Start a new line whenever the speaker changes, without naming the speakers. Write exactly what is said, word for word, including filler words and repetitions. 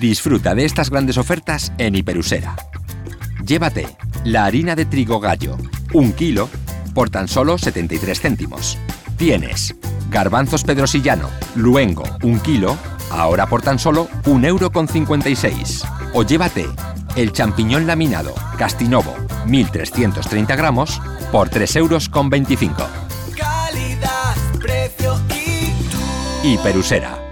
Disfruta de estas grandes ofertas en Hiperusera. Llévate la harina de trigo Gallo, un kilo, por tan solo setenta y tres céntimos. Tienes garbanzos Pedrosillano, Luengo, un kilo, ahora por tan solo un euro con cincuenta y seis. O llévate el champiñón laminado Castinovo, mil trescientos treinta gramos, por tres euros con veinticinco.
Calidad, precio y tú.
Hiperusera.